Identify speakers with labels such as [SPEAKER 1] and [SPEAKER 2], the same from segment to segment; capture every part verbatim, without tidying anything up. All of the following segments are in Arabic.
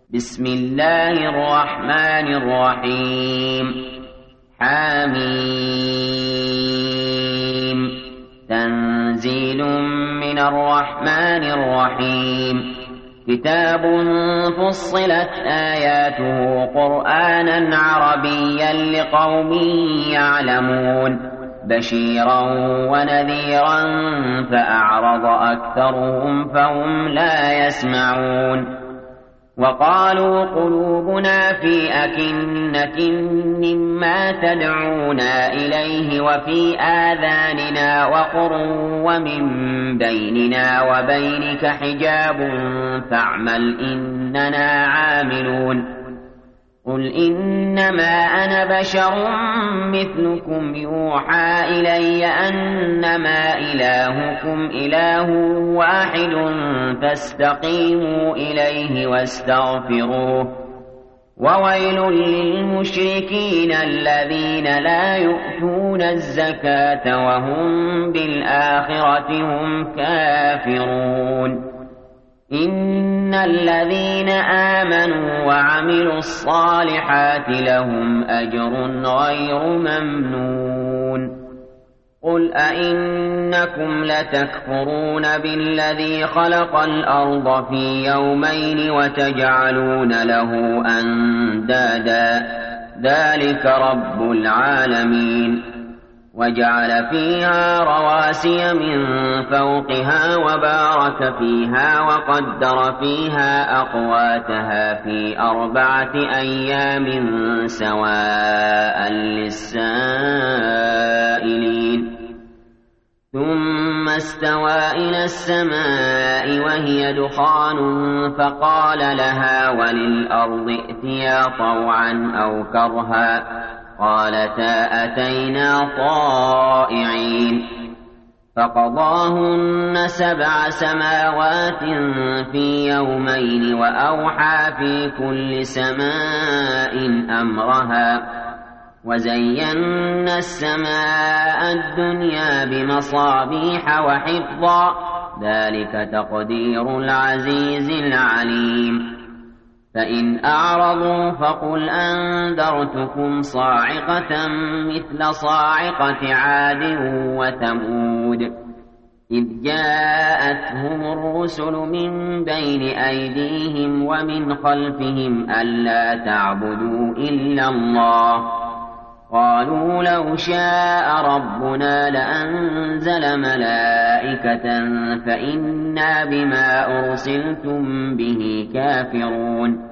[SPEAKER 1] بسم الله الرحمن الرحيم حميم تنزيل من الرحمن الرحيم كتاب فصلت آياته قرآنا عربيا لقوم يعلمون بشيرا ونذيرا فأعرض أكثرهم فهم لا يسمعون وقالوا قلوبنا في أكنة مما تدعونا إليه وفي آذاننا وقر ومن بيننا وبينك حجاب فاعمل إننا عاملون قل إنما أنا بشر مثلكم يوحى إلي أنما إلهكم إله واحد فاستقيموا إليه واستغفروه وويل للمشركين الذين لا يؤتون الزكاة وهم بالآخرة هم كافرون إن الذين آمنوا وعملوا الصالحات لهم أجر غير ممنون قل أئنكم لتكفرون بالذي خلق الأرض في يومين وتجعلون له أندادا ذلك رب العالمين وجعل فيها رواسي من فوقها وبارك فيها وقدر فيها أقواتها في أربعة أيام سواء للسائلين ثم استوى إلى السماء وهي دخان فقال لها وللأرض ائتيا طوعا أو كرها قالتا أتينا طائعين فقضاهن سبع سماوات في يومين وأوحى في كل سماء أمرها وزينا السماء الدنيا بمصابيح وحفظا ذلك تقدير العزيز العليم فإن أعرضوا فقل أنذرتكم صاعقة مثل صاعقة عاد وثمود إذ جاءتهم الرسل من بين أيديهم ومن خلفهم ألا تعبدوا إلا الله قالوا لو شاء ربنا لأنزل ملائكة فإنا بما أرسلتم به كافرون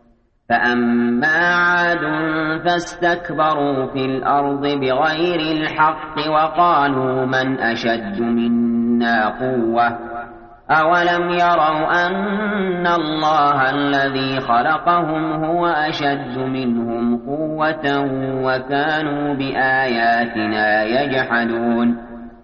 [SPEAKER 1] فأما عاد فاستكبروا في الأرض بغير الحق وقالوا من أشد منا قوة أولم يروا أن الله الذي خلقهم هو أشد منهم قوة وكانوا بآياتنا يجحدون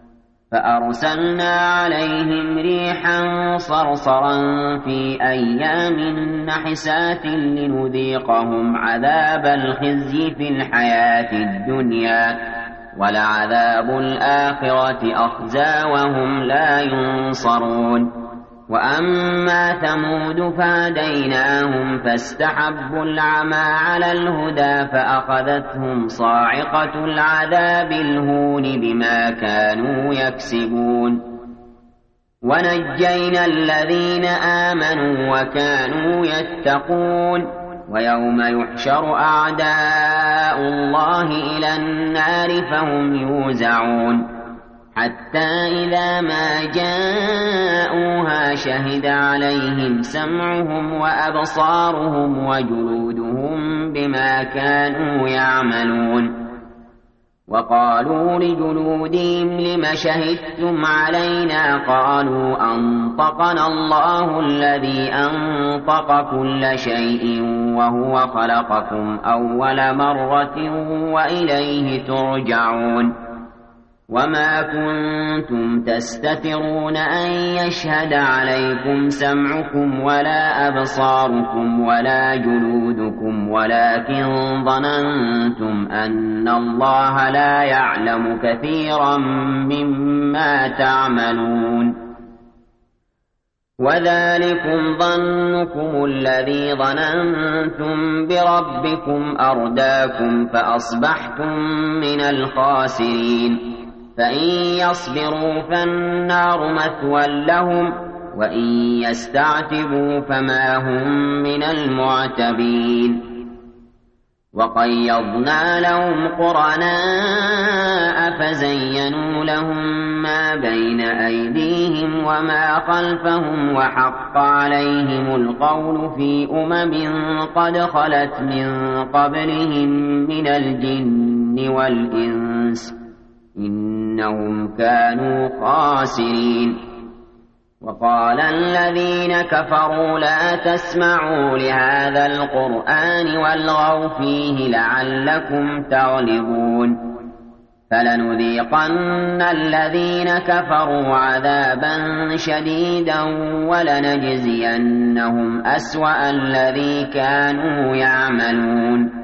[SPEAKER 1] فأرسلنا عليهم ريحا صرصرا في أيام نحسات لنذيقهم عذاب الخزي في الحياة الدنيا ولعذاب الآخرة أخزى وهم لا ينصرون وأما ثمود فهديناهم فاستحبوا العمى على الهدى فأخذتهم صاعقة العذاب الهون بما كانوا يكسبون ونجينا الذين آمنوا وكانوا يتقون ويوم يحشر أعداء الله إلى النار فهم يوزعون حتى إذا ما جاءوها شهد عليهم سمعهم وأبصارهم وجلودهم بما كانوا يعملون وقالوا لجلودهم لم شهدتم علينا قالوا أنطقنا الله الذي أنطق كل شيء وهو خلقكم أول مرة وإليه ترجعون وما كنتم تستترون أن يشهد عليكم سمعكم ولا أبصاركم ولا جلودكم ولكن ظننتم أن الله لا يعلم كثيرا مما تعملون وذلكم ظنكم الذي ظننتم بربكم أرداكم فأصبحتم من الخاسرين فإن يصبروا فالنار مثوى لهم وإن يستعتبوا فما هم من المعتبين وقيضنا لهم قرناء فزينوا لهم ما بين أيديهم وما خلفهم وحق عليهم القول في أمم قد خلت من قبلهم من الجن والإنس إنهم كانوا خاسرين وقال الذين كفروا لا تسمعوا لهذا القرآن والغوا فيه لعلكم تغلبون فلنذيقن الذين كفروا عذابا شديدا ولنجزينهم أسوأ الذي كانوا يعملون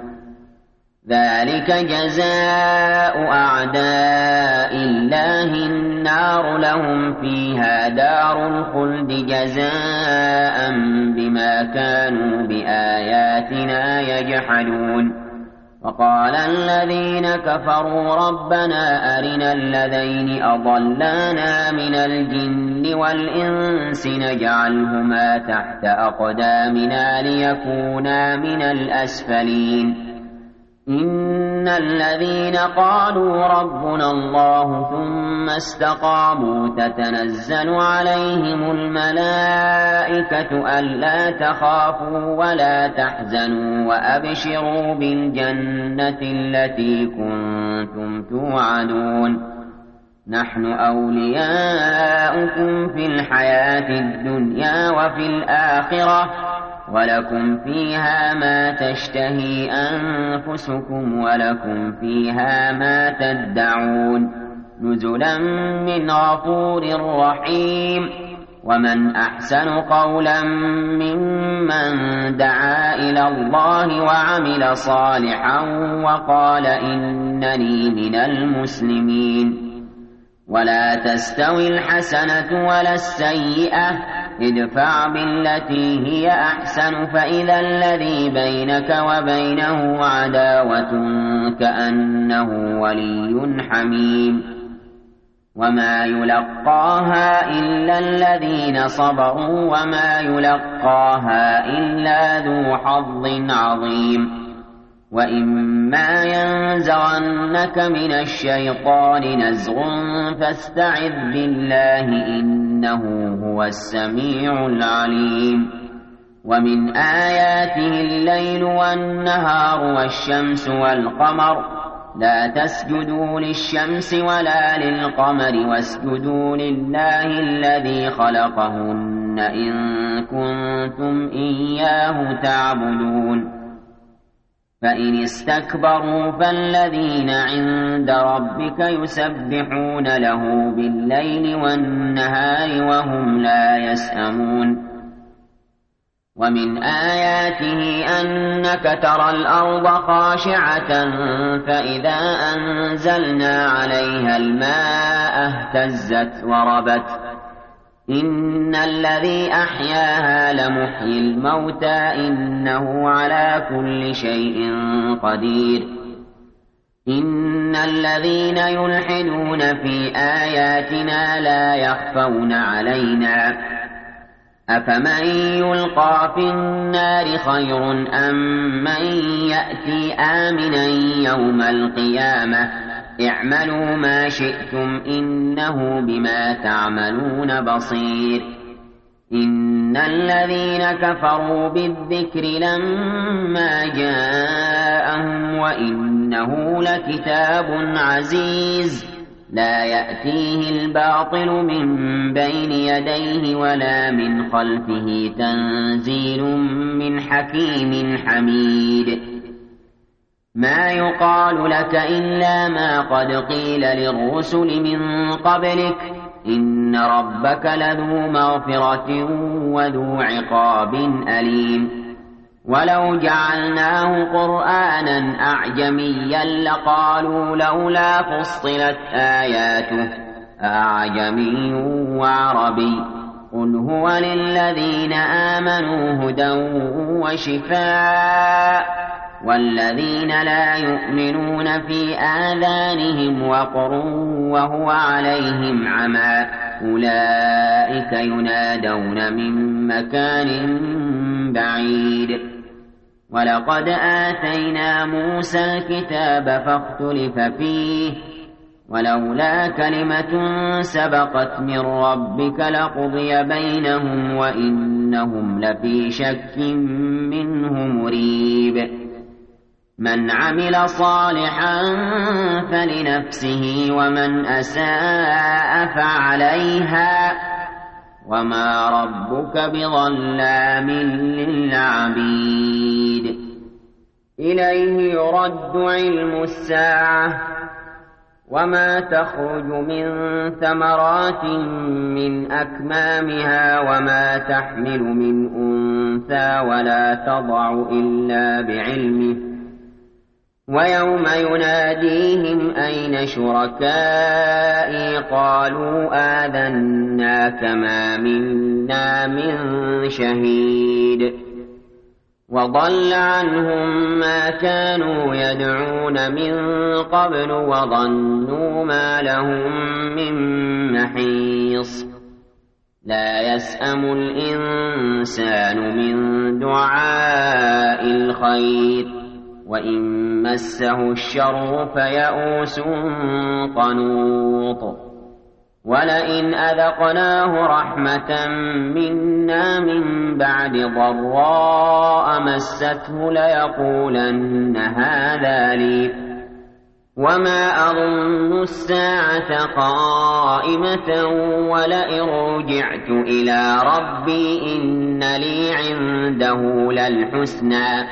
[SPEAKER 1] ذلك جزاء أعداء الله النار لهم فيها دار الخلد جزاء بما كانوا بآياتنا يجحدون وقال الذين كفروا ربنا أرنا الذين أضلانا من الجن والإنس نجعلهما تحت أقدامنا ليكونا من الأسفلين إن الذين قالوا ربنا الله ثم استقاموا تتنزل عليهم الملائكة ألا تخافوا ولا تحزنوا وأبشروا بالجنة التي كنتم توعدون نحن أولياؤكم في الحياة الدنيا وفي الآخرة ولكم فيها ما تشتهي أنفسكم ولكم فيها ما تدعون نزلا من غفور رحيم ومن أحسن قولا ممن دعا إلى الله وعمل صالحا وقال إنني من المسلمين ولا تستوي الحسنة ولا السيئة ادفع بالتي هي أحسن فإذا الذي بينك وبينه عداوة كأنه ولي حميم وما يلقاها إلا الذين صبروا وما يلقاها إلا ذو حظ عظيم وإما ينزغنك من الشيطان نزغ فاستعذ بالله إنه هو السميع العليم ومن آياته الليل والنهار والشمس والقمر لا تسجدوا للشمس ولا للقمر واسجدوا لله الذي خلقهن إن كنتم إياه تعبدون فإن استكبروا فالذين عند ربك يسبحون له بالليل والنهار وهم لا يسأمون ومن آياته أنك ترى الأرض خاشعة فإذا أنزلنا عليها الماء اهتزت وربت إن الذي أحياها لمحيي الموتى إنه على كل شيء قدير إن الذين يلحدون في آياتنا لا يخفون علينا أفمن يلقى في النار خير أم من يأتي آمنا يوم القيامة اعملوا ما شئتم إنه بما تعملون بصير إن الذين كفروا بالذكر لما جاءهم وإنه لكتاب عزيز لا يأتيه الباطل من بين يديه ولا من خلفه تنزيل من حكيم حميد ما يقال لك إلا ما قد قيل للرسل من قبلك إن ربك لذو مغفرة وذو عقاب أليم ولو جعلناه قرآنا أعجميا لقالوا لولا فصلت آياته أعجمي وعربي قل هو للذين آمنوا هدى وشفاء والذين لا يؤمنون في آذانهم وقر وهو عليهم عمى أولئك ينادون من مكان بعيد ولقد آتينا موسى الكتاب فاختلف فيه ولولا كلمة سبقت من ربك لقضي بينهم وإنهم لفي شك منه مريب من عمل صالحا فلنفسه ومن أساء فعليها وما ربك بظلام للعبيد إليه يرد علم الساعة وما تخرج من ثمرات من أكمامها وما تحمل من أنثى ولا تضع إلا بعلمه ويوم يناديهم أين شركائي قالوا آذناك ما منا من شهيد وضل عنهم ما كانوا يدعون من قبل وظنوا ما لهم من محيص لا يسأم الإنسان من دعاء الخير وإن مسه الشر فيئوس قنوط ولئن أذقناه رحمة منا من بعد ضراء مسته ليقولن هذا لي وما أظن الساعة قائمة ولئن رجعت إلى ربي إن لي عنده للحسنى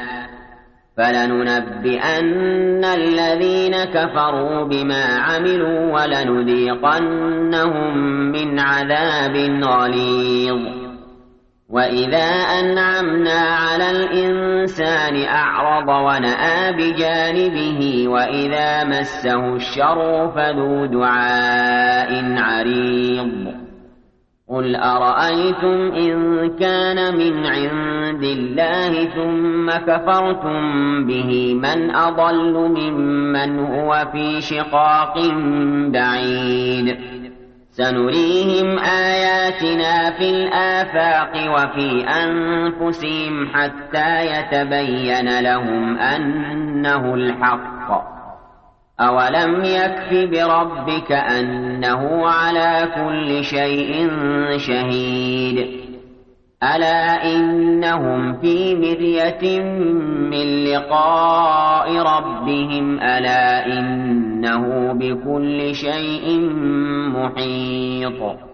[SPEAKER 1] فلننبئن الذين كفروا بما عملوا ولنذيقنهم من عذاب غليظ وإذا أنعمنا على الإنسان أعرض ونأى بجانبه وإذا مسه الشر فذو دعاء عريض قل أرأيتم إن كان من عند الله ثم كفرتم به من أضل ممن هو في شقاق بعيد سنريهم آياتنا في الآفاق وفي أنفسهم حتى يتبين لهم أنه الحق أولم يكف بربك أنه على كل شيء شهيد ألا إنهم في مرية من لقاء ربهم ألا إنه بكل شيء محيط